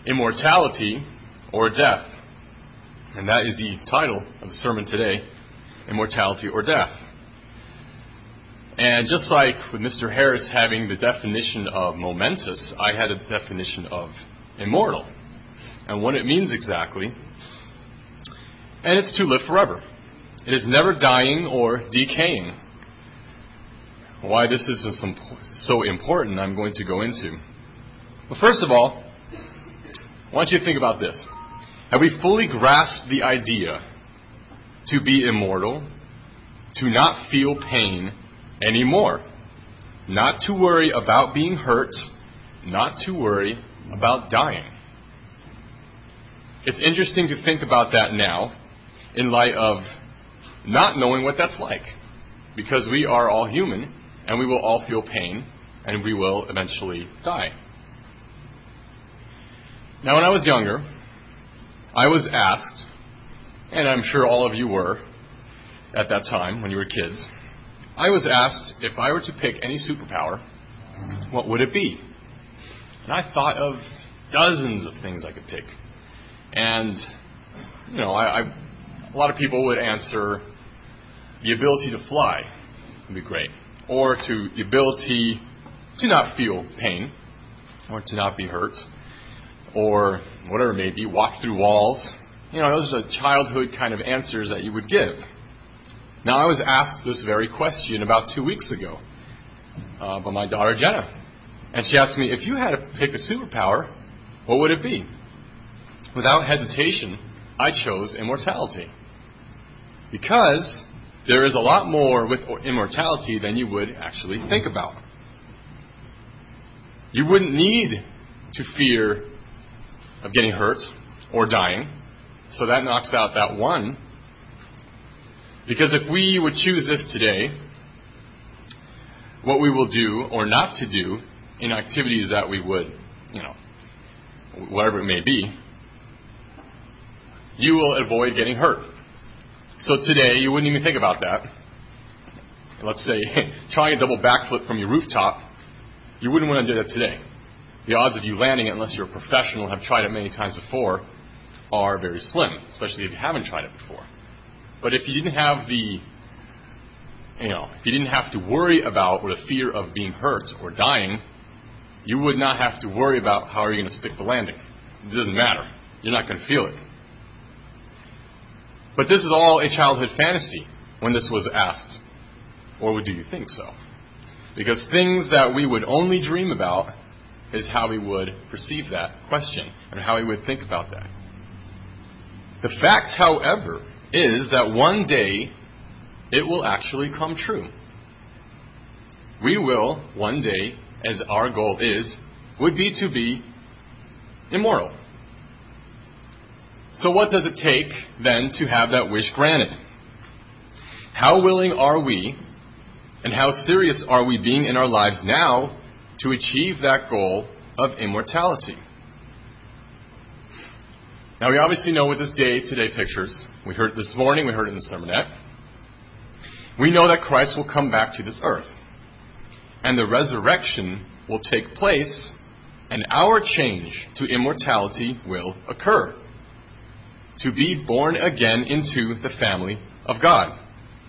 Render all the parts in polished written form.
immortality or death. And that is the title of the sermon today, Immortality or Death. And just like with Mr. Harris having the definition of momentous, I had a definition of immortal. And what it means exactly. And it's to live forever. It is never dying or decaying. Why this is so important, I'm going to go into. But first of all, I want you to think about this. Have we fully grasped the idea to be immortal, to not feel pain anymore, not to worry about being hurt, not to worry about dying? It's interesting to think about that now in light of not knowing what that's like, because we are all human and we will all feel pain and we will eventually die. Now, when I was younger, I was asked, and I'm sure all of you were at that time when you were kids, I was asked if I were to pick any superpower, what would it be? And I thought of dozens of things I could pick. And, a lot of people would answer the ability to fly would be great, or the ability to not feel pain, or to not be hurt, or whatever it may be, walk through walls. Those are the childhood kind of answers that you would give. Now, I was asked this very question about 2 weeks ago by my daughter Jenna. And she asked me, if you had to pick a superpower, what would it be? Without hesitation, I chose immortality. Because there is a lot more with immortality than you would actually think about. You wouldn't need to fear of getting hurt or dying. So that knocks out that one. Because if we would choose this today, what we will do or not to do in activities that we would, whatever it may be, you will avoid getting hurt. So today, you wouldn't even think about that. Let's say, trying a double backflip from your rooftop, you wouldn't want to do that today. The odds of you landing it, unless you're a professional, have tried it many times before, are very slim, especially if you haven't tried it before. But if you didn't have if you didn't have to worry about or the fear of being hurt or dying, you would not have to worry about how are you going to stick the landing. It doesn't matter. You're not going to feel it. But this is all a childhood fantasy when this was asked. Or do you think so? Because things that we would only dream about is how we would perceive that question and how we would think about that. The fact, however, is that one day it will actually come true. We will, one day, as our goal would be to be immortal. So what does it take, then, to have that wish granted? How willing are we, and how serious are we being in our lives now to achieve that goal of immortality? Now, we obviously know what this day today pictures. We heard it this morning. We heard it in the sermonette. We know that Christ will come back to this earth. And the resurrection will take place, and our change to immortality will occur. To be born again into the family of God.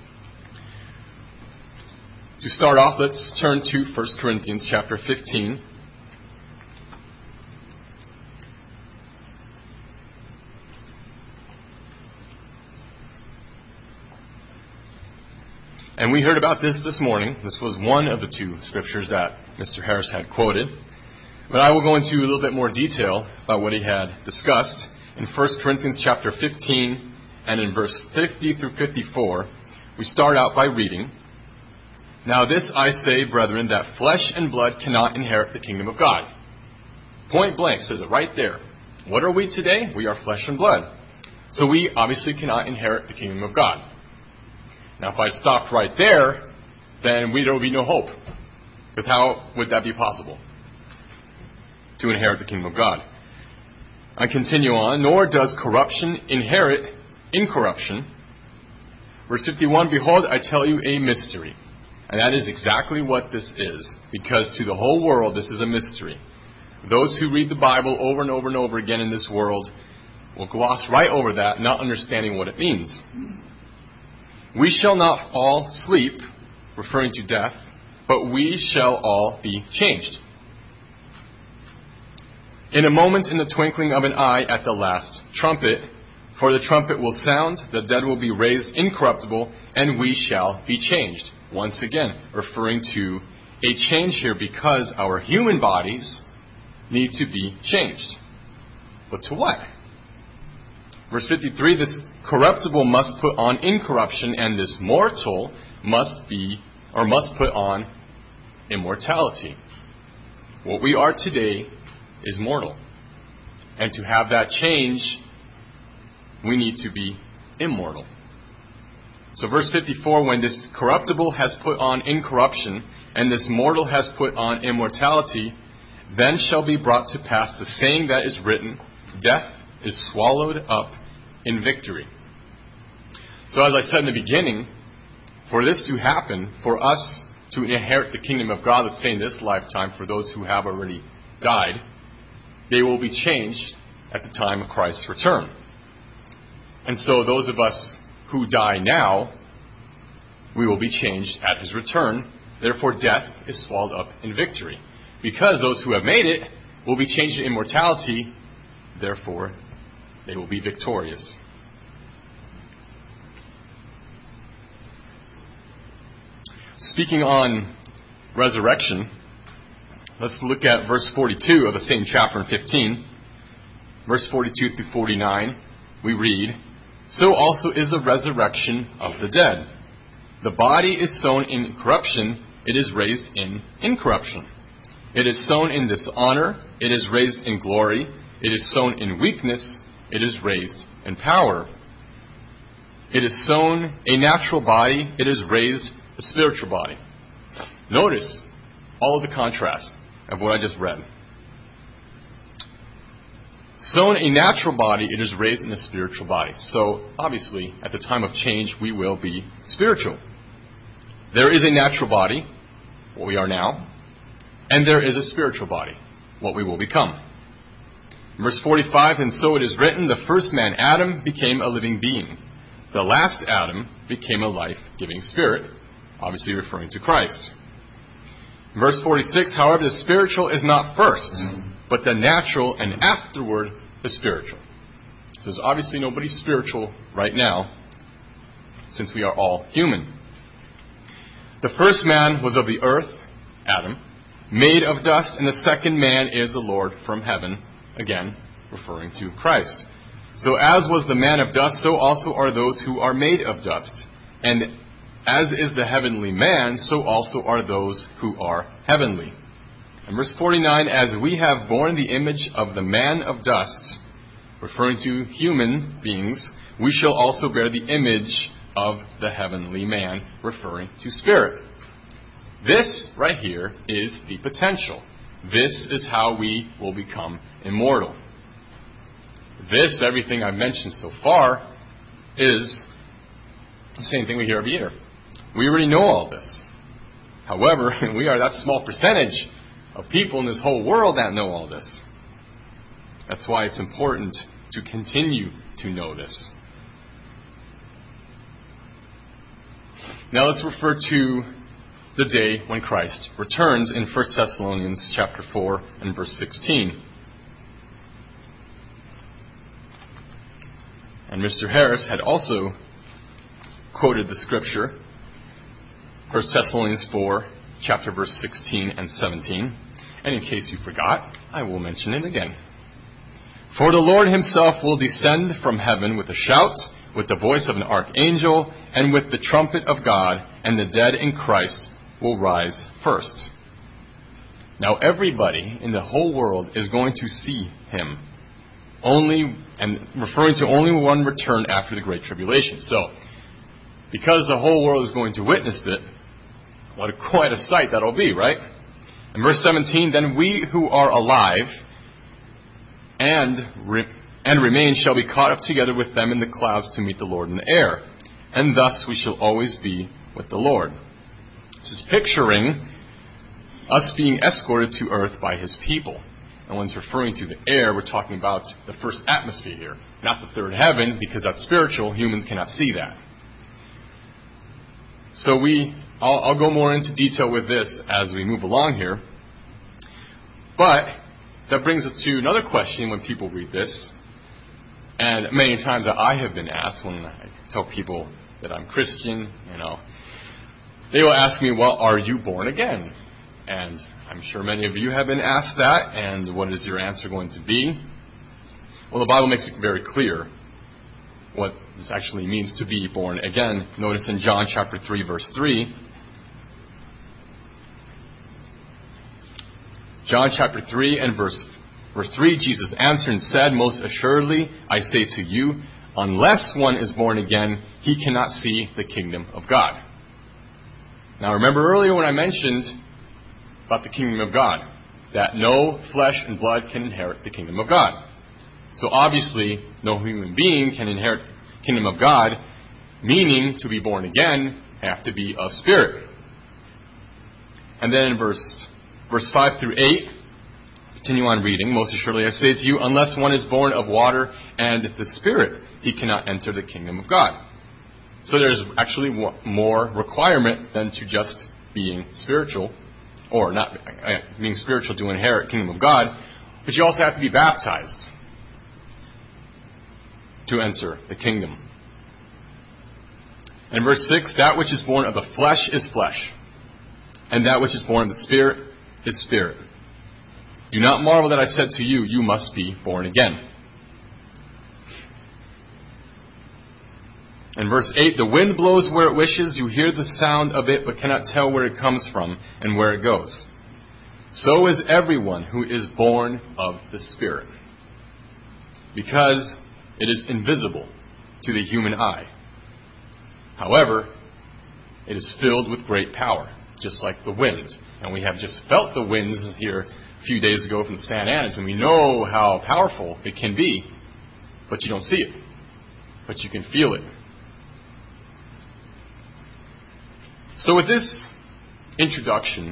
To start off, let's turn to 1 Corinthians chapter 15. And we heard about this morning. This was one of the two scriptures that Mr. Harris had quoted. But I will go into a little bit more detail about what he had discussed. In 1 Corinthians chapter 15 and in verse 50 through 54, we start out by reading, "Now this I say, brethren, that flesh and blood cannot inherit the kingdom of God." Point blank says it right there. What are we today? We are flesh and blood. So we obviously cannot inherit the kingdom of God. Now if I stopped right there, then there would be no hope. Because how would that be possible? To inherit the kingdom of God. I continue on, "Nor does corruption inherit incorruption." Verse 51, "Behold, I tell you a mystery." And that is exactly what this is. Because to the whole world, this is a mystery. Those who read the Bible over and over and over again in this world will gloss right over that, not understanding what it means. We shall not all sleep, referring to death, but we shall all be changed. In a moment, in the twinkling of an eye, at the last trumpet, for the trumpet will sound, the dead will be raised incorruptible, and we shall be changed. Once again, referring to a change here because our human bodies need to be changed. But to what? Verse 53, this corruptible must put on incorruption, and this mortal must put on immortality. What we are today is mortal. And to have that change, we need to be immortal. So verse 54, when this corruptible has put on incorruption, and this mortal has put on immortality, then shall be brought to pass the saying that is written, death is swallowed up in victory. So as I said in the beginning, for this to happen, for us to inherit the kingdom of God, let's say in this lifetime, for those who have already died, they will be changed at the time of Christ's return. And so those of us who die now, we will be changed at His return. Therefore, death is swallowed up in victory. Because those who have made it will be changed to immortality, therefore, they will be victorious. Speaking on resurrection, let's look at verse 42 of the same chapter in 15. Verse 42 through 49, we read, so also is the resurrection of the dead. The body is sown in corruption, it is raised in incorruption. It is sown in dishonor, it is raised in glory. It is sown in weakness, it is raised in power. It is sown a natural body, it is raised a spiritual body. Notice all of the contrast of what I just read. Sown a natural body, it is raised in a spiritual body. So, obviously, at the time of change, we will be spiritual. There is a natural body, what we are now, and there is a spiritual body, what we will become. Verse 45, and so it is written, the first man, Adam, became a living being. The last Adam became a life-giving spirit, obviously referring to Christ. Verse 46, however, the spiritual is not first, but the natural, and afterward the spiritual. So there's obviously nobody spiritual right now, since we are all human. The first man was of the earth, Adam, made of dust, and the second man is the Lord from heaven, again, referring to Christ. So as was the man of dust, so also are those who are made of dust. And as is the heavenly man, so also are those who are heavenly. And verse 49, as we have borne the image of the man of dust, referring to human beings, we shall also bear the image of the heavenly man, referring to spirit. This right here is the potential. This is how we will become immortal. This, everything I've mentioned so far, is the same thing we hear every year. We already know all this. However, we are that small percentage of people in this whole world that know all this. That's why it's important to continue to know this. Now let's refer to the day when Christ returns in 1 Thessalonians chapter 4 and verse 16. And Mr. Harris had also quoted the scripture, 1 Thessalonians 4, chapter verse 16 and 17. And in case you forgot, I will mention it again. For the Lord himself will descend from heaven with a shout, with the voice of an archangel, and with the trumpet of God, and the dead in Christ will rise first. Now everybody in the whole world is going to see him. And referring to only one return after the Great Tribulation. So, because the whole world is going to witness it, quite a sight that'll be, right? In verse 17, then we who are alive and remain shall be caught up together with them in the clouds to meet the Lord in the air. And thus we shall always be with the Lord. This is picturing us being escorted to earth by his people. And when it's referring to the air, we're talking about the first atmosphere here, not the third heaven, because that's spiritual. Humans cannot see that. So I'll go more into detail with this as we move along here. But that brings us to another question when people read this. And many times that I have been asked when I tell people that I'm Christian, they will ask me, well, are you born again? And I'm sure many of you have been asked that, and what is your answer going to be? Well, the Bible makes it very clear what this actually means to be born again. Notice in John chapter 3, verse 3. John chapter 3 and verse 3, Jesus answered and said, most assuredly, I say to you, unless one is born again, he cannot see the kingdom of God. Now remember earlier when I mentioned about the kingdom of God, that no flesh and blood can inherit the kingdom of God. So obviously, no human being can inherit the kingdom of God, meaning to be born again, have to be of spirit. And then in verse 5 through 8, continue on reading. Most assuredly I say to you, unless one is born of water and the Spirit, he cannot enter the kingdom of God. So there's actually more requirement than to just being spiritual, or not being spiritual to inherit kingdom of God, but you also have to be baptized to enter the kingdom. And verse 6, that which is born of the flesh is flesh, and that which is born of the Spirit is spirit. Do not marvel that I said to you, you must be born again. In verse 8, the wind blows where it wishes, you hear the sound of it, but cannot tell where it comes from and where it goes. So is everyone who is born of the Spirit, because it is invisible to the human eye. However, it is filled with great power, just like the wind. And we have just felt the winds here a few days ago from the Santa Anas, and we know how powerful it can be, but you don't see it, but you can feel it. So with this introduction,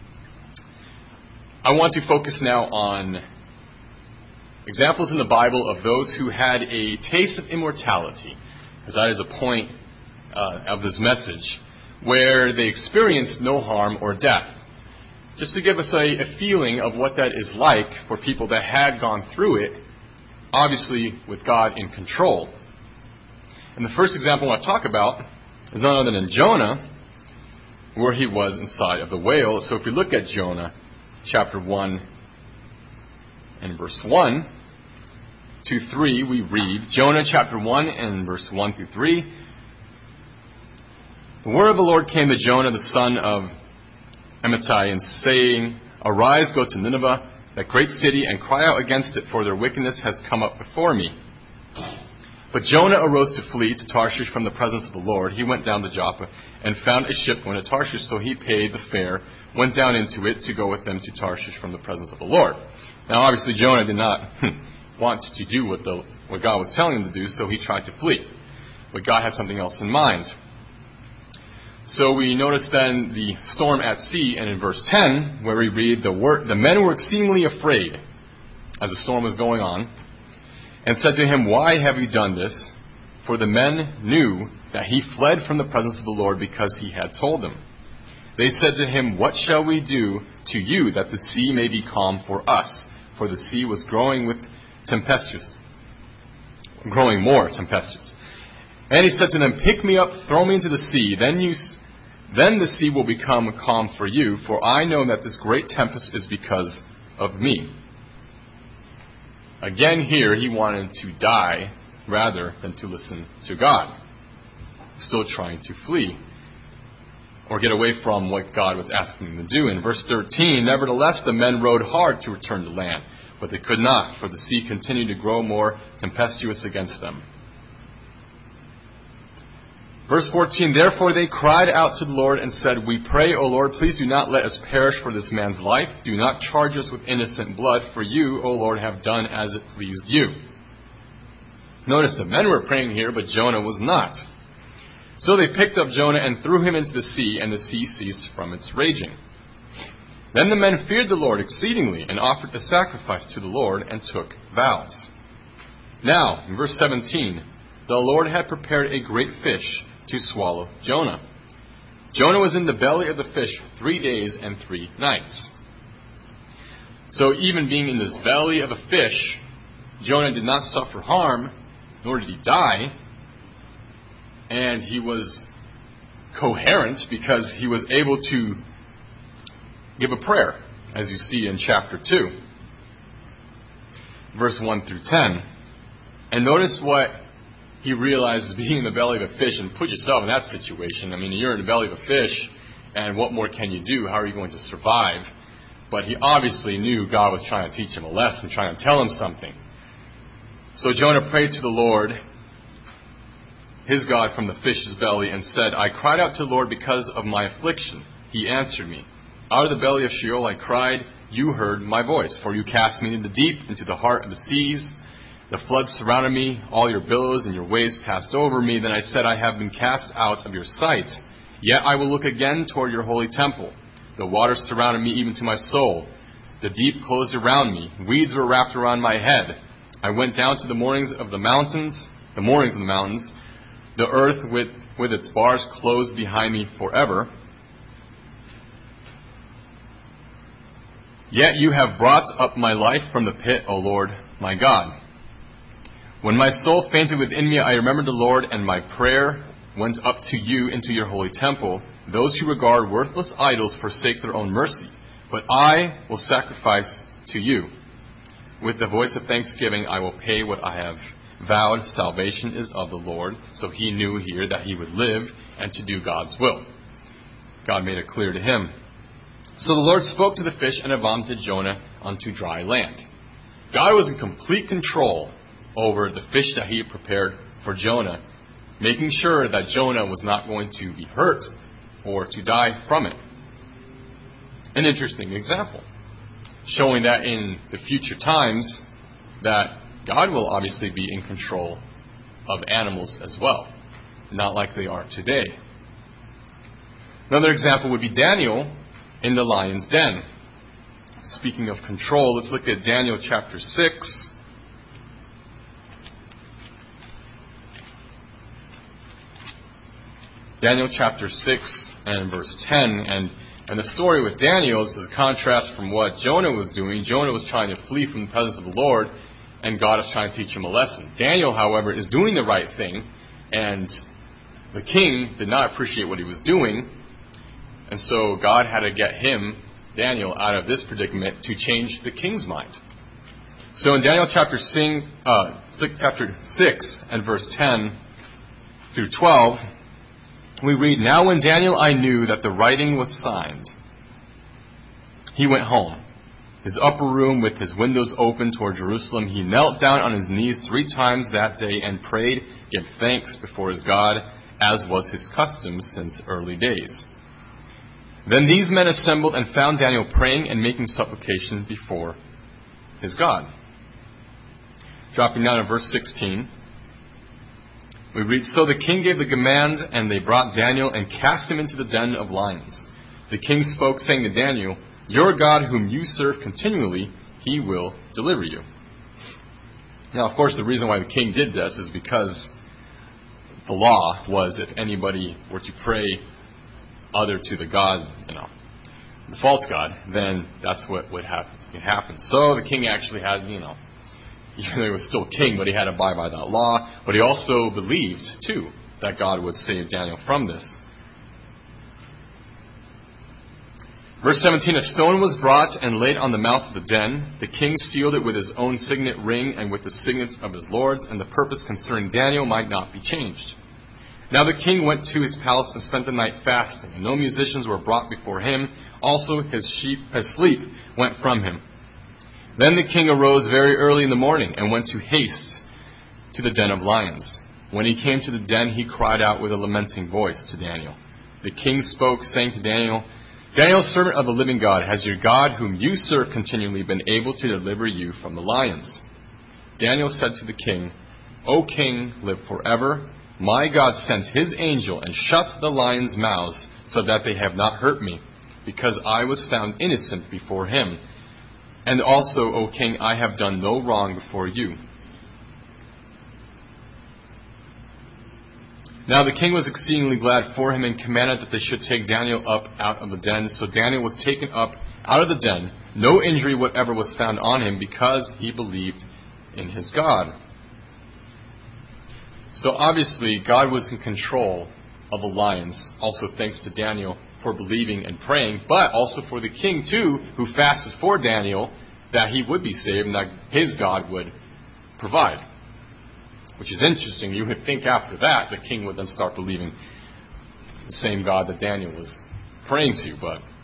I want to focus now on examples in the Bible of those who had a taste of immortality, because that is a point of this message, where they experienced no harm or death. Just to give us a feeling of what that is like for people that had gone through it, obviously with God in control. And the first example I want to talk about is none other than Jonah, where he was inside of the whale. So if we look at Jonah chapter 1 and verse 1 to 3, we read Jonah chapter 1 and verse 1 through 3. The word of the Lord came to Jonah, the son of Amittai, and saying, arise, go to Nineveh, that great city, and cry out against it, for their wickedness has come up before me. But Jonah arose to flee to Tarshish from the presence of the Lord. He went down to Joppa and found a ship going to Tarshish, so he paid the fare, went down into it to go with them to Tarshish from the presence of the Lord. Now obviously Jonah did not want to do what God was telling him to do, so he tried to flee. But God had something else in mind. So we notice then the storm at sea, and in verse 10, where we read, the men were exceedingly afraid as the storm was going on, and said to him, why have you done this? For the men knew that he fled from the presence of the Lord because he had told them. They said to him, what shall we do to you that the sea may be calm for us? For the sea was growing more tempestuous. And he said to them, pick me up, throw me into the sea, then the sea will become calm for you, for I know that this great tempest is because of me. Again here, he wanted to die rather than to listen to God. Still trying to flee or get away from what God was asking them to do. In verse 13, nevertheless the men rowed hard to return to land, but they could not, for the sea continued to grow more tempestuous against them. Verse 14, therefore they cried out to the Lord and said, we pray, O Lord, please do not let us perish for this man's life. Do not charge us with innocent blood, for you, O Lord, have done as it pleased you. Notice the men were praying here, but Jonah was not. So they picked up Jonah and threw him into the sea, and the sea ceased from its raging. Then the men feared the Lord exceedingly, and offered a sacrifice to the Lord, and took vows. Now, in verse 17, the Lord had prepared a great fish to swallow Jonah. Jonah was in the belly of the fish 3 days and 3 nights. So even being in this belly of a fish, Jonah did not suffer harm, nor did he die. And he was coherent because he was able to give a prayer, as you see in chapter 2, verse 1 through 10. And notice what he realizes being in the belly of a fish, and put yourself in that situation. I mean, you're in the belly of a fish, and what more can you do? How are you going to survive? But he obviously knew God was trying to teach him a lesson, trying to tell him something. So Jonah prayed to the Lord, his God, from the fish's belly, and said, I cried out to the Lord because of my affliction. He answered me. Out of the belly of Sheol I cried, you heard my voice. For you cast me into the deep, into the heart of the seas. The floods surrounded me, all your billows and your waves passed over me. Then I said, I have been cast out of your sight. Yet I will look again toward your holy temple. The waters surrounded me even to my soul. The deep closed around me. Weeds were wrapped around my head. I went down to the moorings of the mountains. The earth with its bars closed behind me forever. Yet you have brought up my life from the pit, O Lord, my God. When my soul fainted within me, I remembered the Lord, and my prayer went up to you into your holy temple. Those who regard worthless idols forsake their own mercy, but I will sacrifice to you. With the voice of thanksgiving, I will pay what I have vowed. Salvation is of the Lord. So he knew here that he would live and to do God's will. God made it clear to him. So the Lord spoke to the fish and vomited Jonah onto dry land. God was in complete control over the fish that he had prepared for Jonah, making sure that Jonah was not going to be hurt or to die from it. An interesting example, showing that in the future times that God will obviously be in control of animals as well, not like they are today. Another example would be Daniel in the lion's den. Speaking of control, let's look at Daniel chapter 6. Daniel chapter 6 and verse 10. And the story with Daniel is a contrast from what Jonah was doing. Jonah was trying to flee from the presence of the Lord, and God is trying to teach him a lesson. Daniel, however, is doing the right thing, and the king did not appreciate what he was doing, and so God had to get him, Daniel, out of this predicament to change the king's mind. So in Daniel chapter 6 and verse 10 through 12, we read, Now when Daniel I knew that the writing was signed, he went home. His upper room with his windows open toward Jerusalem, he knelt down on his knees 3 times that day and prayed, gave thanks before his God, as was his custom since early days. Then these men assembled and found Daniel praying and making supplication before his God. Dropping down to verse 16, we read, So the king gave the command, and they brought Daniel and cast him into the den of lions. The king spoke, saying to Daniel, Your God, whom you serve continually, he will deliver you. Now, of course, the reason why the king did this is because the law was if anybody were to pray other to the God, the false God, then that's what would happen. So the king actually had, even though he was still king, but he had to abide by that law. But he also believed, too, that God would save Daniel from this. Verse 17, A stone was brought and laid on the mouth of the den. The king sealed it with his own signet ring and with the signets of his lords, and the purpose concerning Daniel might not be changed. Now the king went to his palace and spent the night fasting, and no musicians were brought before him. Also his sleep went from him. Then the king arose very early in the morning and went to haste to the den of lions. When he came to the den, he cried out with a lamenting voice to Daniel. The king spoke, saying to Daniel, Daniel, servant of the living God, has your God, whom you serve continually, been able to deliver you from the lions? Daniel said to the king, O king, live forever. My God sent his angel and shut the lions' mouths so that they have not hurt me. because I was found innocent before him. And also, O king, I have done no wrong before you. Now the king was exceedingly glad for him and commanded that they should take Daniel up out of the den. So Daniel was taken up out of the den. No injury whatever was found on him because he believed in his God. So obviously God was in control of the lions, also thanks to Daniel for believing and praying, but also for the king too, who fasted for Daniel that he would be saved and that his God would provide. Which is interesting. You would think after that the king would then start believing the same God that Daniel was praying to.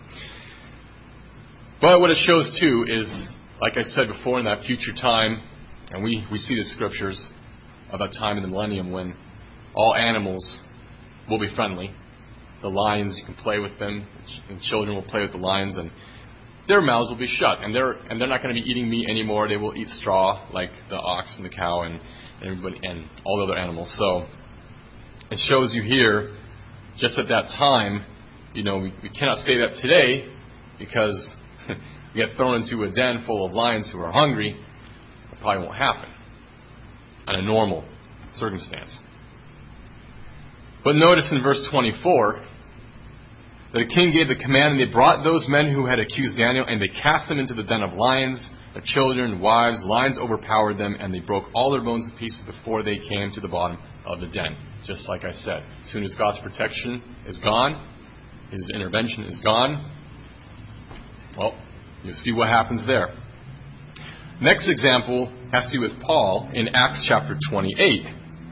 But what it shows too is, like I said before, in that future time, and we see the scriptures of that time in the millennium when all animals will be friendly. The lions, you can play with them, and children will play with the lions, and their mouths will be shut, and they're not going to be eating meat anymore. They will eat straw like the ox and the cow and everybody and all the other animals. So it shows you here, just at that time, we cannot say that today because we get thrown into a den full of lions who are hungry. It probably won't happen in a normal circumstance. But notice in verse 24, the king gave the command, and they brought those men who had accused Daniel, and they cast them into the den of lions. Their children, wives, lions overpowered them, and they broke all their bones to pieces before they came to the bottom of the den. Just like I said, as soon as God's protection is gone, His intervention is gone, well, you'll see what happens there. Next example has to do with Paul in Acts chapter 28.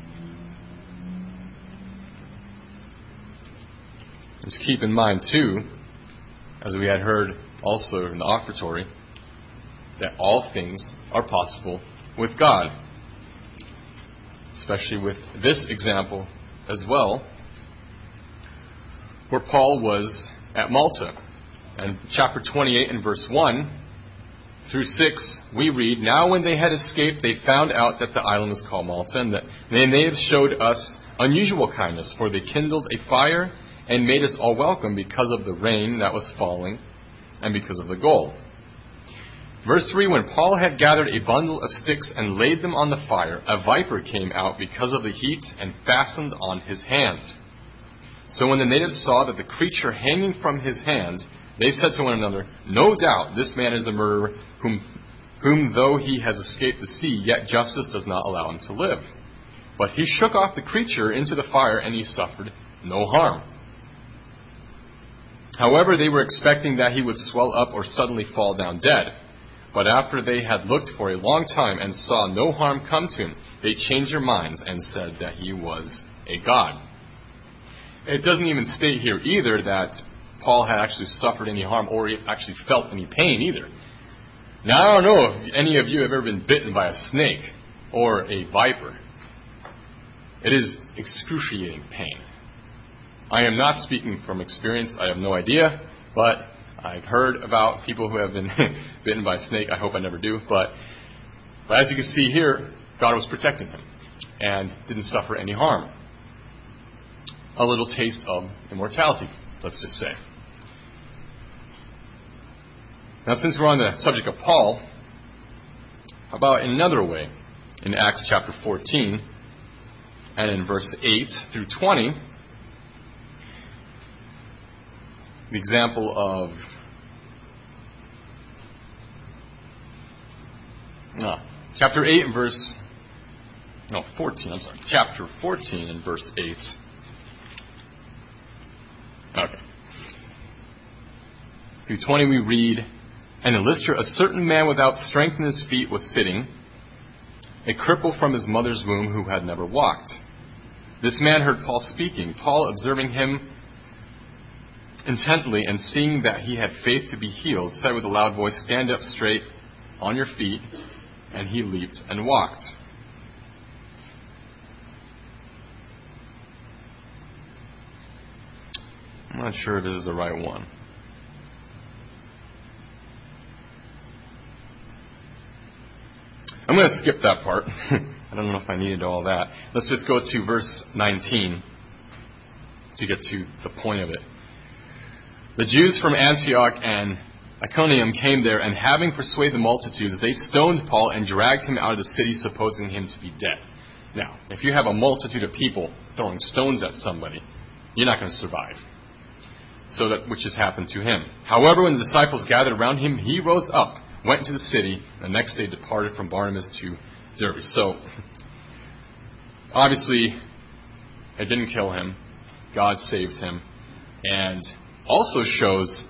Just keep in mind, too, as we had heard also in the offertory, that all things are possible with God. Especially with this example as well, where Paul was at Malta. And chapter 28 and verse 1 through 6, we read, Now when they had escaped, they found out that the island was called Malta, and that they have showed us unusual kindness, for they kindled a fire and made us all welcome because of the rain that was falling and because of the gold. Verse 3, When Paul had gathered a bundle of sticks and laid them on the fire, a viper came out because of the heat and fastened on his hand. So when the natives saw that the creature hanging from his hand, they said to one another, No doubt this man is a murderer, whom though he has escaped the sea, yet justice does not allow him to live. But he shook off the creature into the fire, and he suffered no harm. However, they were expecting that he would swell up or suddenly fall down dead. But after they had looked for a long time and saw no harm come to him, they changed their minds and said that he was a god. It doesn't even state here either that Paul had actually suffered any harm or actually felt any pain either. Now, I don't know if any of you have ever been bitten by a snake or a viper. It is excruciating pain. I am not speaking from experience. I have no idea, but I've heard about people who have been bitten by a snake. I hope I never do. But as you can see here, God was protecting him and didn't suffer any harm. A little taste of immortality, let's just say. Now, since we're on the subject of Paul, how about in another way? In Acts chapter 14 and in verse 8 through 20, the example of chapter 8 and verse 14, I'm sorry. Chapter 14 and verse 8. Okay. Through 20 we read, And in Lystra a certain man without strength in his feet was sitting, a cripple from his mother's womb who had never walked. This man heard Paul speaking. Paul, observing him intently and seeing that he had faith to be healed, said with a loud voice, Stand up straight on your feet. And he leaped and walked. I'm not sure if this is the right one. I'm going to skip that part. I don't know if I needed all that. Let's just go to verse 19 to get to the point of it. The Jews from Antioch and Iconium came there, and having persuaded the multitudes, they stoned Paul and dragged him out of the city, supposing him to be dead. Now, if you have a multitude of people throwing stones at somebody, you're not going to survive. So which has happened to him. However, when the disciples gathered around him, he rose up, went into the city, and the next day departed from Barnabas to Derbe. So, obviously, it didn't kill him. God saved him. And also shows,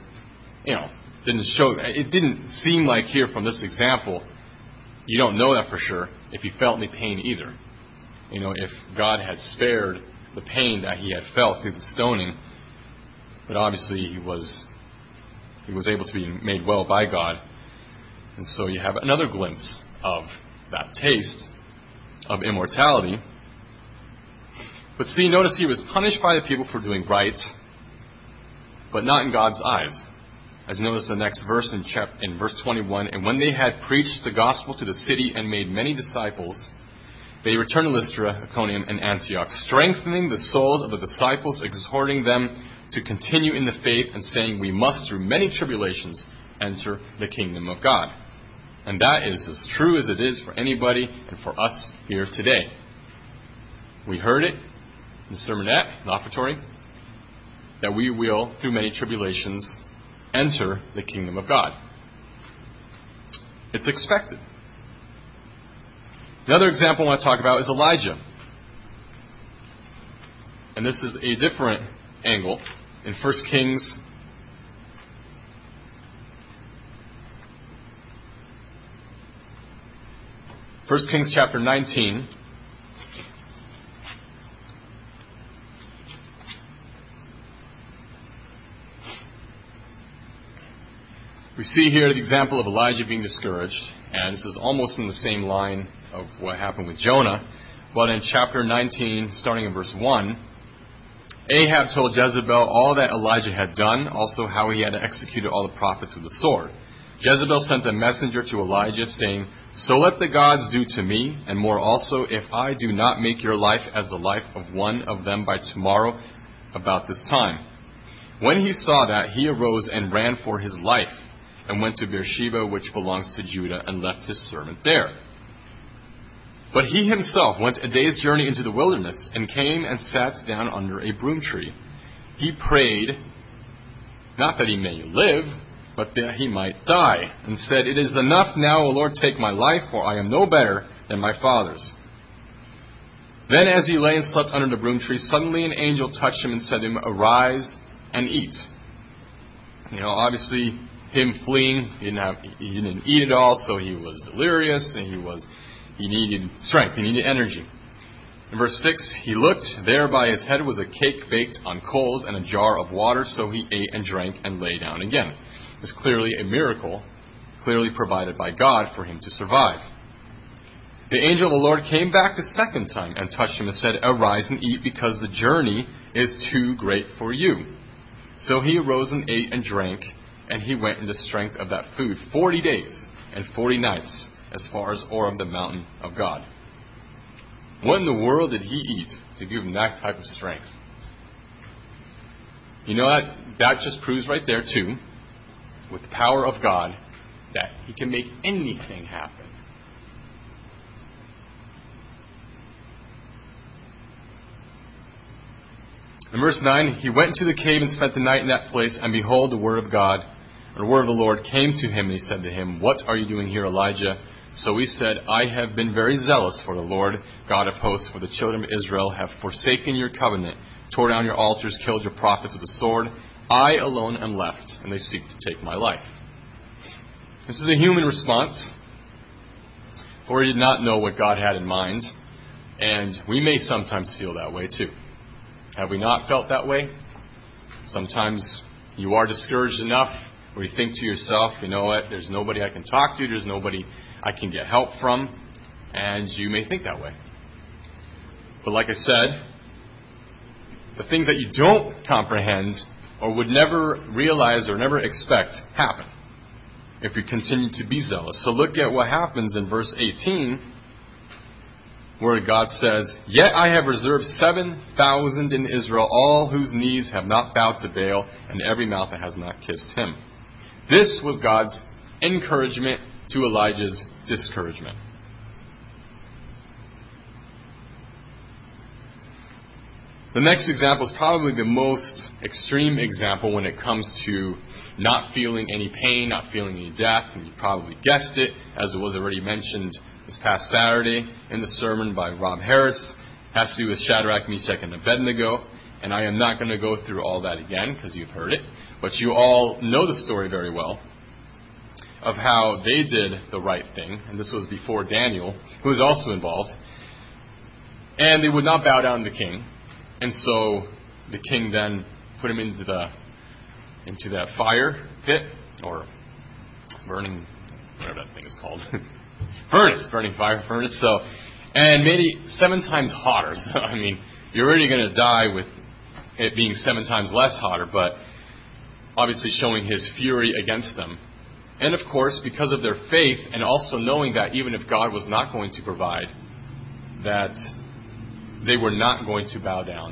it didn't seem like here from this example, you don't know that for sure, if he felt any pain either. If God had spared the pain that he had felt through the stoning, but obviously he was able to be made well by God. And so you have another glimpse of that taste of immortality. But see, notice he was punished by the people for doing right, but not in God's eyes. As notice the next verse in verse 21, and when they had preached the gospel to the city and made many disciples, they returned to Lystra, Iconium, and Antioch, strengthening the souls of the disciples, exhorting them to continue in the faith, and saying, we must through many tribulations enter the kingdom of God. And that is as true as it is for anybody and for us here today. We heard it in the sermonette, the offertory, that we will, through many tribulations, enter the kingdom of God. It's expected. Another example I want to talk about is Elijah. And this is a different angle in 1 Kings 1 Kings chapter 19. We see here the example of Elijah being discouraged, and this is almost in the same line of what happened with Jonah. But in chapter 19, starting in verse 1, Ahab told Jezebel all that Elijah had done, also how he had executed all the prophets with the sword. Jezebel sent a messenger to Elijah, saying, so let the gods do to me, and more also, if I do not make your life as the life of one of them by tomorrow about this time. When he saw that, he arose and ran for his life, and went to Beersheba, which belongs to Judah, and left his servant there. But he himself went a day's journey into the wilderness, and came and sat down under a broom tree. He prayed, not that he may live, but that he might die, and said, it is enough now, O Lord, take my life, for I am no better than my fathers. Then as he lay and slept under the broom tree, suddenly an angel touched him and said to him, arise and eat. Obviously, him fleeing, he didn't eat at all, so he was delirious, and he needed strength, he needed energy. In verse 6, he looked, there by his head was a cake baked on coals and a jar of water, so he ate and drank and lay down again. It was clearly a miracle, clearly provided by God for him to survive. The angel of the Lord came back the second time and touched him and said, arise and eat, because the journey is too great for you. So he arose and ate and drank, and he went in the strength of that food 40 days and 40 nights, as far as Oreb, the mountain of God. What in the world did he eat to give him that type of strength? That just proves right there, too, with the power of God, that he can make anything happen. In verse 9, he went into the cave and spent the night in that place, and behold, the word of God, or the word of the Lord came to him, and he said to him, what are you doing here, Elijah? So he said, I have been very zealous for the Lord, God of hosts, for the children of Israel have forsaken your covenant, tore down your altars, killed your prophets with the sword. I alone am left, and they seek to take my life. This is a human response, for he did not know what God had in mind, and we may sometimes feel that way too. Have we not felt that way? Sometimes you are discouraged enough where you think to yourself, you know what, there's nobody I can talk to, there's nobody I can get help from, and you may think that way. But like I said, the things that you don't comprehend or would never realize or never expect happen if we continue to be zealous. So look at what happens in verse 18. where God says, "Yet I have reserved 7,000 in Israel, all whose knees have not bowed to Baal, and every mouth that has not kissed him." This was God's encouragement to Elijah's discouragement. The next example is probably the most extreme example when it comes to not feeling any pain, not feeling any death. And you probably guessed it, as it was already mentioned this past Saturday in the sermon by Rob Harris. It has to do with Shadrach, Meshach, and Abednego. And I am not going to go through all that again because you've heard it. But you all know the story very well of how they did the right thing. And this was before Daniel, who was also involved. And they would not bow down to the king. And so the king then put him into that fire pit, or burning, whatever that thing is called, burning fire furnace. So, and made it 7 times hotter. So I mean, you're already going to die with it being 7 times less hotter, but obviously showing his fury against them. And of course, because of their faith, and also knowing that even if God was not going to provide, that they were not going to bow down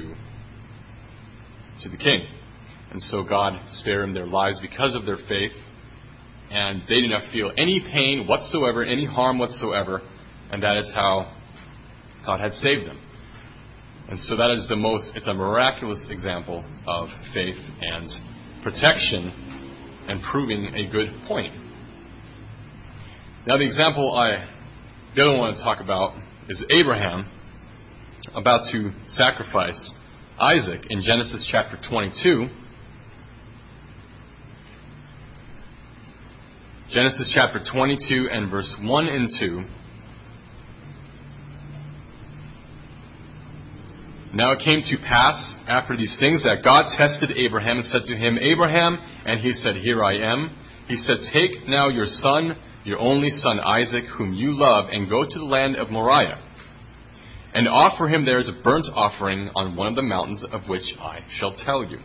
to the king. And so God spared them their lives because of their faith. And they did not feel any pain whatsoever, any harm whatsoever. And that is how God had saved them. And so that is it's a miraculous example of faith and protection and proving a good point. Now the example the other one I want to talk about is Abraham, about to sacrifice Isaac in Genesis chapter 22. Genesis chapter 22 and verse 1 and 2. Now it came to pass after these things that God tested Abraham and said to him, "Abraham," and he said, "Here I am." He said, "Take now your son, your only son Isaac, whom you love, and go to the land of Moriah, and offer him there as a burnt offering on one of the mountains of which I shall tell you."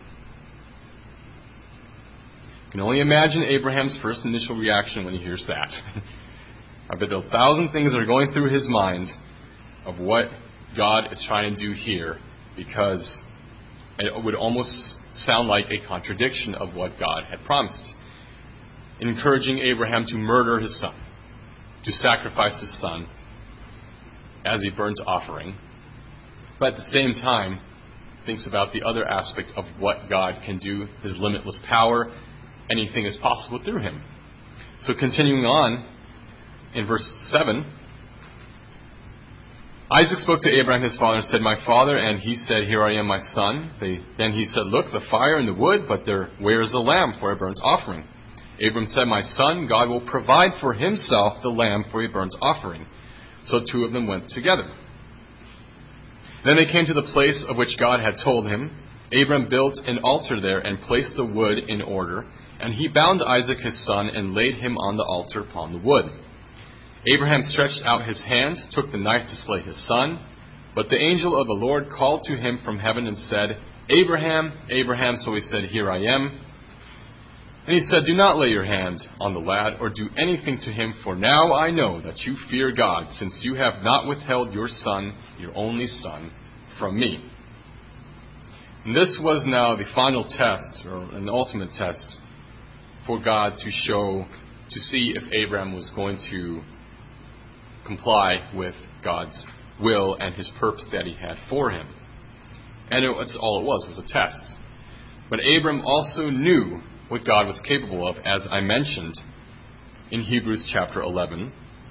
You can only imagine Abraham's first initial reaction when he hears that. I bet there are 1,000 things that are going through his mind of what God is trying to do here, because it would almost sound like a contradiction of what God had promised, encouraging Abraham to murder his son, to sacrifice his son as a burnt offering, but at the same time thinks about the other aspect of what God can do, his limitless power. Anything is possible through him. So continuing on in verse 7, Isaac spoke to Abraham his father and said, "My father," and he said, "Here I am, my son." Then he said, "Look, the fire and the wood, but where is the lamb for a burnt offering?" Abram said, "My son, God will provide for himself the lamb for a burnt offering." So 2 of them went together. Then they came to the place of which God had told him. Abram built an altar there and placed the wood in order, and he bound Isaac his son and laid him on the altar upon the wood. Abraham stretched out his hand, took the knife to slay his son, but the angel of the Lord called to him from heaven and said, "Abraham, Abraham." So he said, "Here I am." And he said, "Do not lay your hand on the lad or do anything to him, for now I know that you fear God, since you have not withheld your son, your only son, from me." And this was now the final test, or an ultimate test, for God to see if Abraham was going to comply with God's will and his purpose that he had for him. And that's all it was a test. But Abram also knew what God was capable of, as I mentioned in Hebrews chapter 11,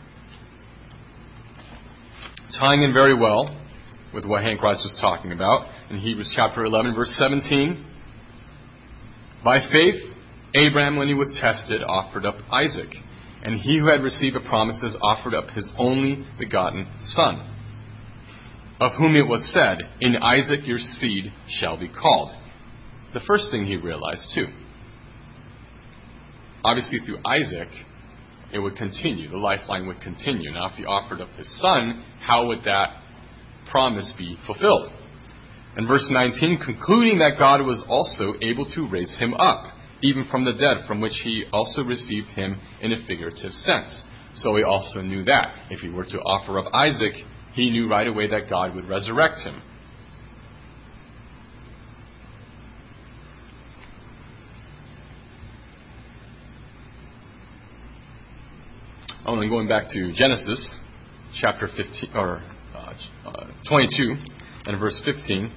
tying in very well with what Hank Rice was talking about in Hebrews chapter 11, verse 17. By faith, Abraham, when he was tested, offered up Isaac, and he who had received the promises offered up his only begotten son, of whom it was said, "In Isaac your seed shall be called." The first thing he realized too. Obviously through Isaac, it would continue. The lifeline would continue. Now if he offered up his son, how would that promise be fulfilled? And verse 19, concluding that God was also able to raise him up, even from the dead, from which he also received him in a figurative sense. So he also knew that if he were to offer up Isaac, He knew right away that God would resurrect him. Oh, and going back to Genesis, chapter 15 or 22 and verse 15.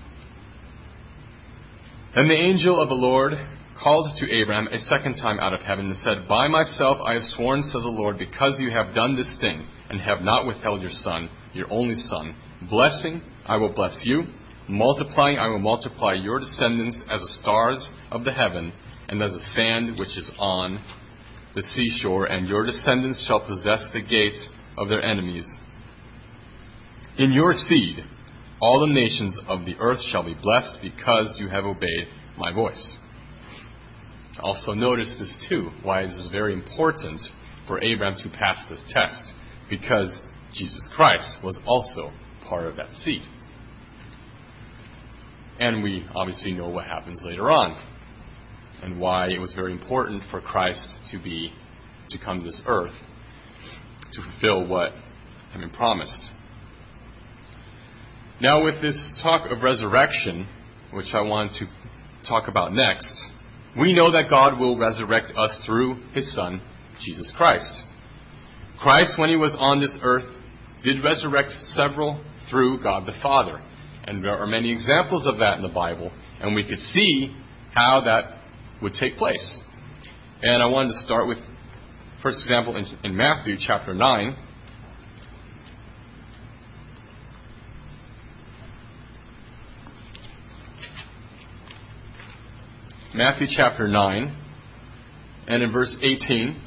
Then the angel of the Lord called to Abram a second time out of heaven and said, By myself I have sworn, says the Lord, because you have done this thing and have not withheld your son, your only son. Blessing, I will bless you. Multiplying, I will multiply your descendants as the stars of the heaven and as the sand which is on the seashore, and your descendants shall possess the gates of their enemies. In your seed, all the nations of the earth shall be blessed because you have obeyed my voice. Also notice this too, why this is very important for Abraham to pass this test, because Jesus Christ was also part of that seed. And we obviously know what happens later on, and why it was very important for Christ to come to this earth to fulfill what had been promised. Now, with this talk of resurrection, which I want to talk about next, we know that God will resurrect us through His Son, Jesus Christ. Christ, when He was on this earth, did resurrect several through God the Father. And there are many examples of that in the Bible, and we could see how that would take place. And I wanted to start with, first example, in Matthew chapter 9. Matthew chapter 9, and in verse 18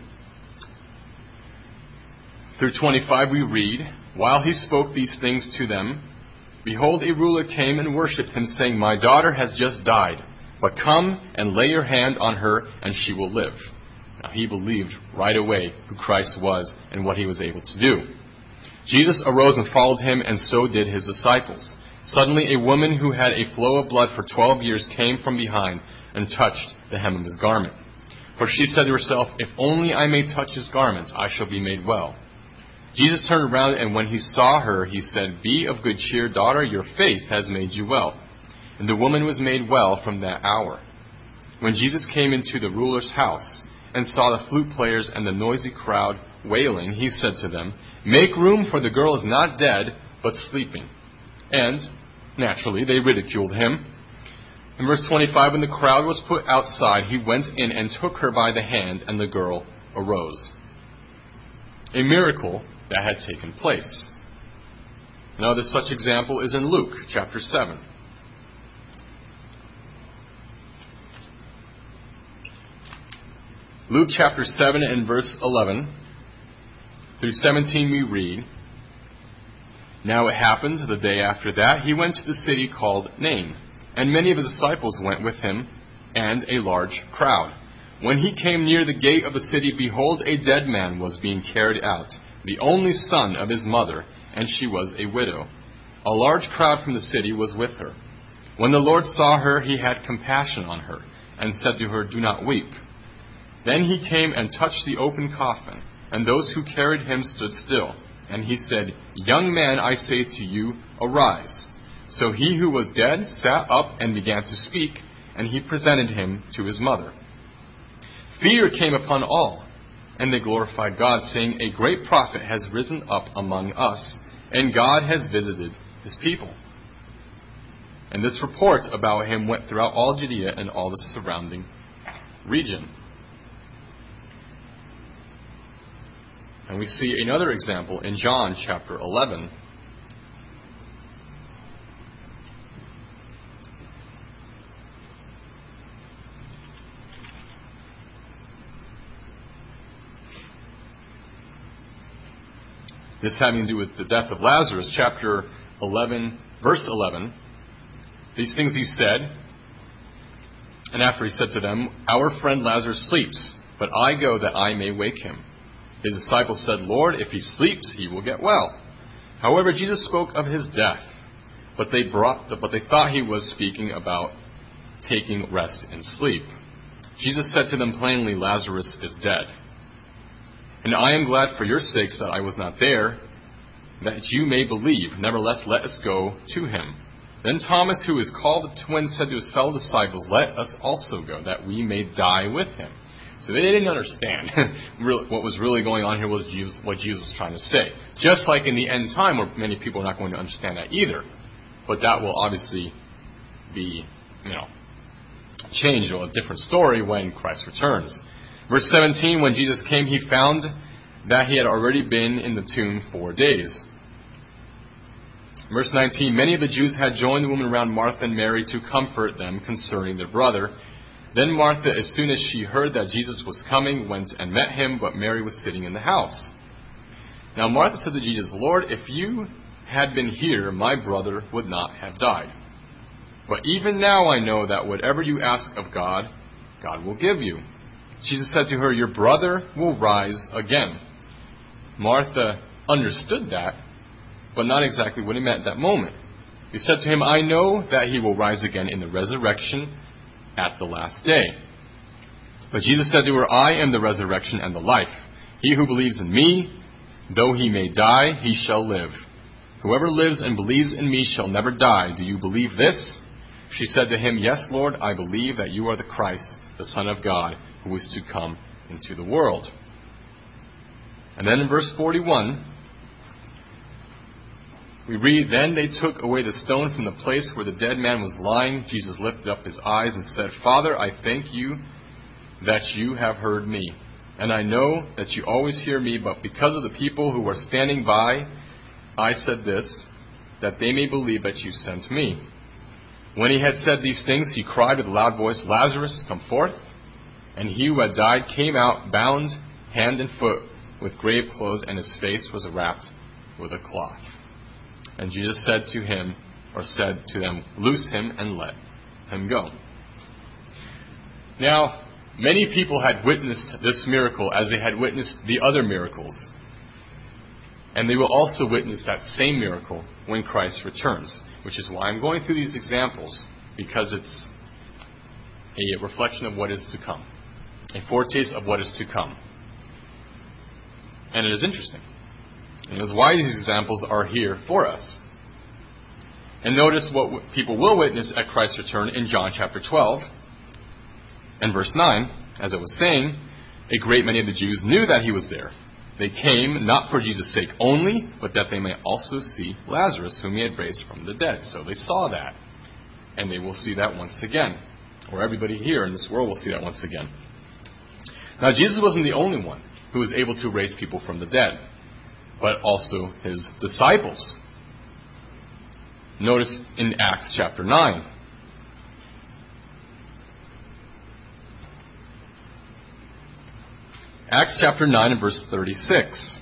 through 25 we read, While he spoke these things to them, behold, a ruler came and worshipped him, saying, My daughter has just died, but come and lay your hand on her, and she will live. Now he believed right away who Christ was and what he was able to do. Jesus arose and followed him, and so did his disciples. Suddenly a woman who had a flow of blood for 12 years came from behind and touched the hem of his garment. For she said to herself, If only I may touch his garments, I shall be made well. Jesus turned around, and when he saw her, he said, Be of good cheer, daughter, your faith has made you well. And the woman was made well from that hour. When Jesus came into the ruler's house and saw the flute players and the noisy crowd wailing, he said to them, Make room, for the girl is not dead, but sleeping. And, naturally, they ridiculed him. In verse 25, when the crowd was put outside, he went in and took her by the hand, and the girl arose. A miracle that had taken place. Another such example is in Luke chapter 7. Luke chapter 7 and verse 11 through 17 we read, Now it happened the day after that he went to the city called Nain, and many of his disciples went with him, and a large crowd. When he came near the gate of the city, behold, a dead man was being carried out, the only son of his mother, and she was a widow. A large crowd from the city was with her. When the Lord saw her, he had compassion on her, and said to her, Do not weep. Then he came and touched the open coffin, and those who carried him stood still. And he said, Young man, I say to you, arise. So he who was dead sat up and began to speak, and he presented him to his mother. Fear came upon all, and they glorified God, saying, A great prophet has risen up among us, and God has visited his people. And this report about him went throughout all Judea and all the surrounding region. And we see another example in John chapter 11. This having to do with the death of Lazarus, chapter 11, verse 11. These things he said, and after he said to them, Our friend Lazarus sleeps, but I go that I may wake him. His disciples said, Lord, if he sleeps, he will get well. However, Jesus spoke of his death, but they thought he was speaking about taking rest and sleep. Jesus said to them plainly, Lazarus is dead. And I am glad for your sakes that I was not there, that you may believe. Nevertheless, let us go to him." Then Thomas, who is called the twin, said to his fellow disciples, "Let us also go, that we may die with him." So they didn't understand what was really going on here was what Jesus was trying to say. Just like in the end time, where many people are not going to understand that either. But that will obviously be, changed, or a different story when Christ returns. Verse 17, when Jesus came, he found that he had already been in the tomb 4 days. Verse 19, many of the Jews had joined the woman around Martha and Mary to comfort them concerning their brother. Then Martha, as soon as she heard that Jesus was coming, went and met him, but Mary was sitting in the house. Now Martha said to Jesus, "Lord, if you had been here, my brother would not have died. But even now I know that whatever you ask of God, God will give you." Jesus said to her, "Your brother will rise again." Martha understood that, but not exactly what he meant at that moment. He said to him, "I know that he will rise again in the resurrection at the last day." But Jesus said to her, "I am the resurrection and the life. He who believes in me, though he may die, he shall live. Whoever lives and believes in me shall never die. Do you believe this?" She said to him, "Yes, Lord, I believe that you are the Christ, the Son of God, who is to come into the world." And then in verse 41, we read, "Then they took away the stone from the place where the dead man was lying. Jesus lifted up his eyes and said, 'Father, I thank you that you have heard me. And I know that you always hear me, but because of the people who are standing by, I said this, that they may believe that you sent me.' When he had said these things, he cried with a loud voice, 'Lazarus, come forth.' And he who had died came out, bound hand and foot with grave clothes, and his face was wrapped with a cloth. And Jesus said to them, 'Loose him and let him go.'" Now, many people had witnessed this miracle as they had witnessed the other miracles. And they will also witness that same miracle when Christ returns, which is why I'm going through these examples, because it's a reflection of what is to come, a foretaste of what is to come. And it is interesting. And it is why these examples are here for us. And notice what people will witness at Christ's return in John chapter 12 and verse 9. As I was saying, a great many of the Jews knew that he was there. They came not for Jesus' sake only, but that they may also see Lazarus, whom he had raised from the dead. So they saw that. And they will see that once again. Or everybody here in this world will see that once again. Now, Jesus wasn't the only one who was able to raise people from the dead, but also his disciples. Notice in Acts chapter 9. Acts chapter 9 and verse 36.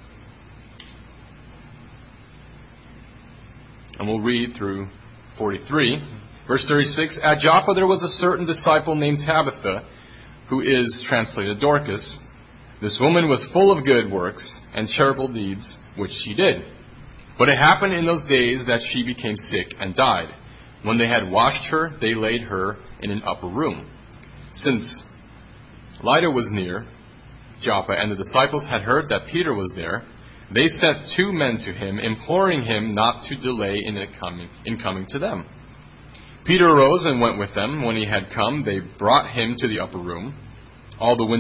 And we'll read through 43. Verse 36, "At Joppa there was a certain disciple named Tabitha, who is translated Dorcas. This woman was full of good works and charitable deeds, which she did. But it happened in those days that she became sick and died. When they had washed her, they laid her in an upper room. Since Lydda was near Joppa, and the disciples had heard that Peter was there, they sent 2 men to him, imploring him not to delay in coming to them. Peter arose and went with them. When he had come, they brought him to the upper room. All the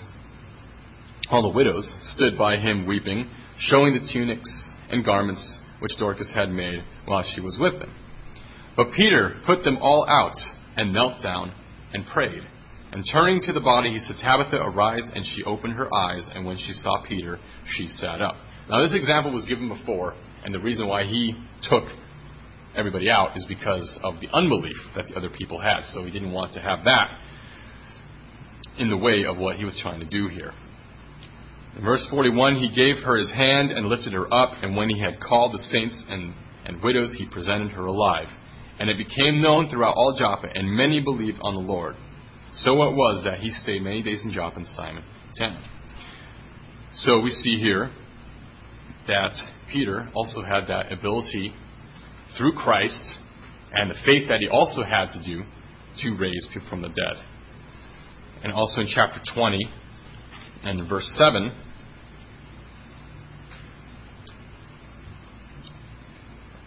widows stood by him weeping, showing the tunics and garments which Dorcas had made while she was with them. But Peter put them all out and knelt down and prayed. And turning to the body, he said, 'Tabitha, arise,' and she opened her eyes, and when she saw Peter, she sat up." Now this example was given before, and the reason why he took everybody out is because of the unbelief that the other people had. So he didn't want to have that in the way of what he was trying to do here. In verse 41, "He gave her his hand and lifted her up, and when he had called the saints and widows, he presented her alive. And it became known throughout all Joppa, and many believed on the Lord. So it was that he stayed many days in Joppa and Simon tent." So we see here that Peter also had that ability through Christ and the faith that he also had to do to raise people from the dead. And also in chapter 20 and verse 7,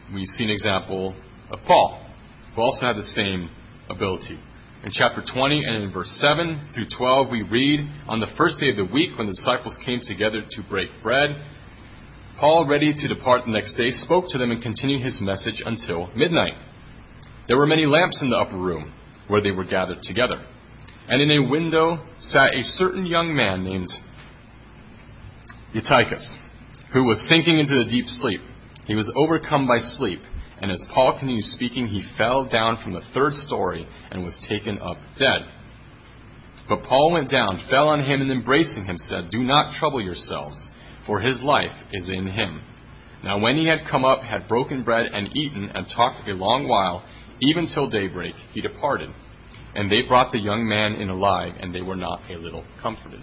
We see an example of Paul, who also had the same ability. In chapter 20 and in verse 7 through 12, we read, "On the first day of the week, when the disciples came together to break bread, Paul, ready to depart the next day, spoke to them and continued his message until midnight. There were many lamps in the upper room where they were gathered together. And in a window sat a certain young man named Eutychus, who was sinking into the deep sleep. He was overcome by sleep, and as Paul continued speaking, he fell down from the third story and was taken up dead. But Paul went down, fell on him, and embracing him said, 'Do not trouble yourselves, for his life is in him.' Now when he had come up, had broken bread and eaten, and talked a long while, even till daybreak, he departed. And they brought the young man in alive, and they were not a little comforted."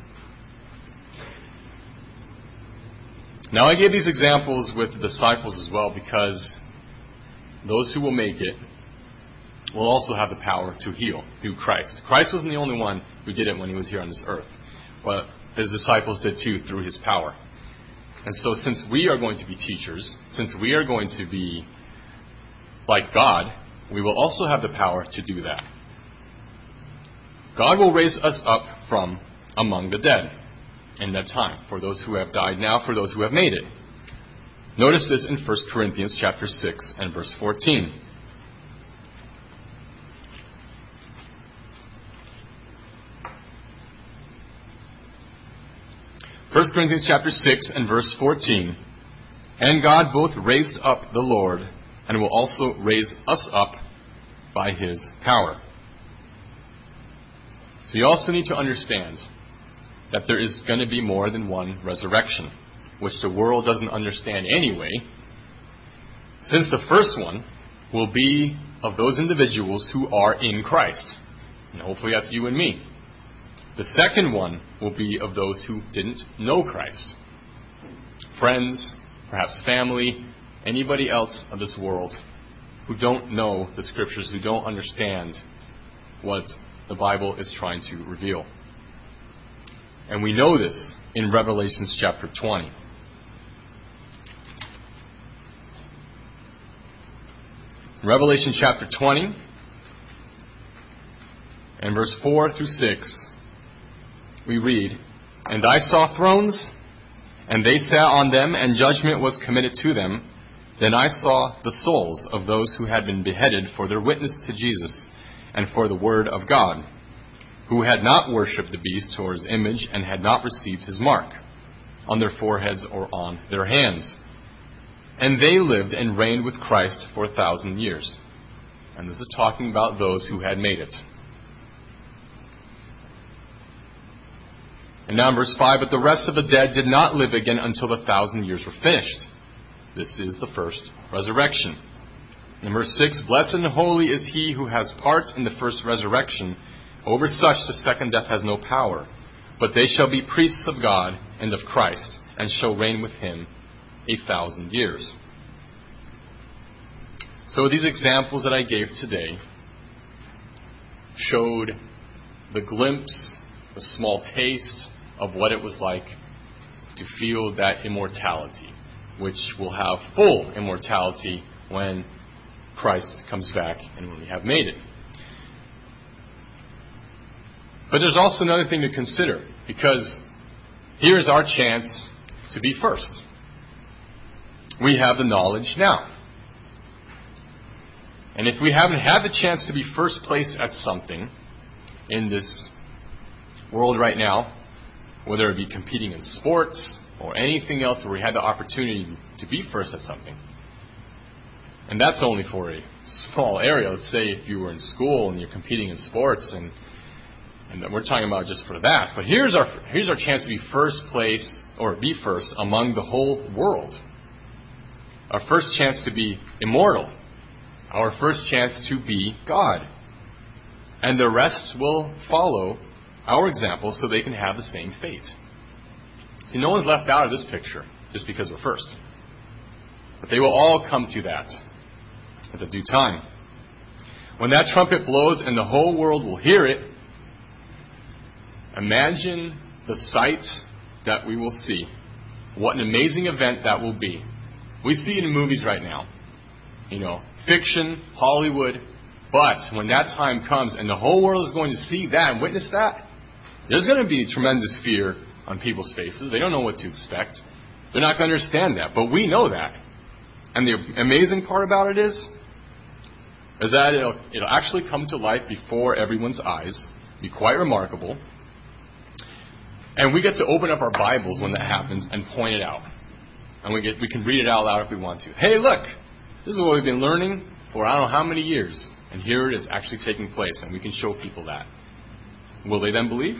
Now I gave these examples with the disciples as well, because those who will make it will also have the power to heal through Christ. Christ wasn't the only one who did it when he was here on this earth. But his disciples did too, through his power. And so since we are going to be teachers, since we are going to be like God, we will also have the power to do that. God will raise us up from among the dead in that time, for those who have died now, for those who have made it. Notice this in 1 Corinthians chapter 6 and verse 14. First Corinthians chapter 6 and verse 14. "And God both raised up the Lord, and will also raise us up by his power." So you also need to understand that there is going to be more than one resurrection, which the world doesn't understand anyway, since the first one will be of those individuals who are in Christ. And hopefully that's you and me. The second one will be of those who didn't know Christ. Friends, perhaps family, anybody else of this world who don't know the Scriptures, who don't understand what the Bible is trying to reveal. And we know this in Revelation chapter 20. Revelation chapter 20 and verse 4 through 6, we read, "And I saw thrones, and they sat on them, and judgment was committed to them. Then I saw the souls of those who had been beheaded for their witness to Jesus and for the word of God, who had not worshipped the beast or his image, and had not received his mark on their foreheads or on their hands. And they lived and reigned with Christ for 1,000 years." And this is talking about those who had made it. And now in verse 5, "But the rest of the dead did not live again until the 1,000 years were finished." This is the first resurrection. In verse 6, "Blessed and holy is he who has part in the first resurrection. Over such the second death has no power. But they shall be priests of God and of Christ, and shall reign with him 1,000 years." So these examples that I gave today showed the glimpse, the small taste of what it was like to feel that immortality, which will have full immortality when Christ comes back and when we have made it. But there's also another thing to consider, because here's our chance to be first. We have the knowledge now. And if we haven't had the chance to be first place at something in this world right now, whether it be competing in sports or anything else where we had the opportunity to be first at something, and that's only for a small area. Let's say if you were in school and you're competing in sports, and we're talking about just for that. But here's our chance to be first place, or be first among the whole world. Our first chance to be immortal. Our first chance to be God. And the rest will follow our example so they can have the same fate. See, no one's left out of this picture just because we're first. But they will all come to that at the due time. When that trumpet blows and the whole world will hear it, imagine the sight that we will see. What an amazing event that will be. We see it in movies right now. fiction, Hollywood. But when that time comes and the whole world is going to see that and witness that, there's going to be tremendous fear on people's faces. They don't know what to expect. They're not going to understand that. But we know that. And the amazing part about it is that it'll actually come to life before everyone's eyes. Be quite remarkable. And we get to open up our Bibles when that happens and point it out. And we can read it out loud if we want to. Hey, look! This is what we've been learning for I don't know how many years. And here it is actually taking place. And we can show people that. Will they then believe?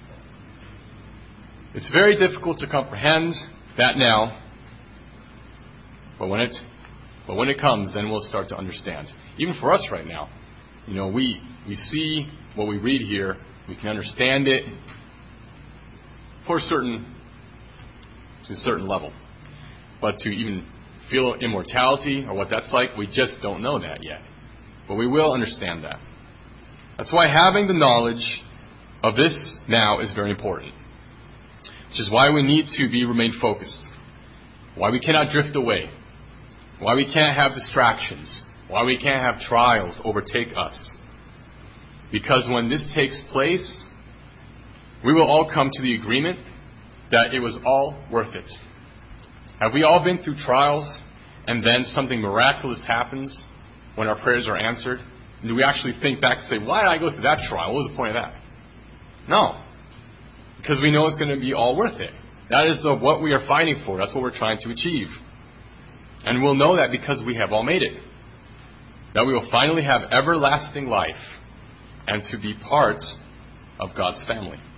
It's very difficult to comprehend that now. But when it comes, then we'll start to understand. Even for us right now, we see what we read here. We can understand it to a certain level. But to even feel immortality or what that's like, we just don't know that yet. But we will understand that. That's why having the knowledge of this now is very important. Which is why we need to remain focused. Why we cannot drift away. Why we can't have distractions. Why we can't have trials overtake us. Because when this takes place, we will all come to the agreement that it was all worth it. Have we all been through trials and then something miraculous happens when our prayers are answered? And do we actually think back and say, why did I go through that trial? What was the point of that? No. Because we know it's going to be all worth it. That is what we are fighting for. That's what we're trying to achieve. And we'll know that because we have all made it. That we will finally have everlasting life and to be part of God's family.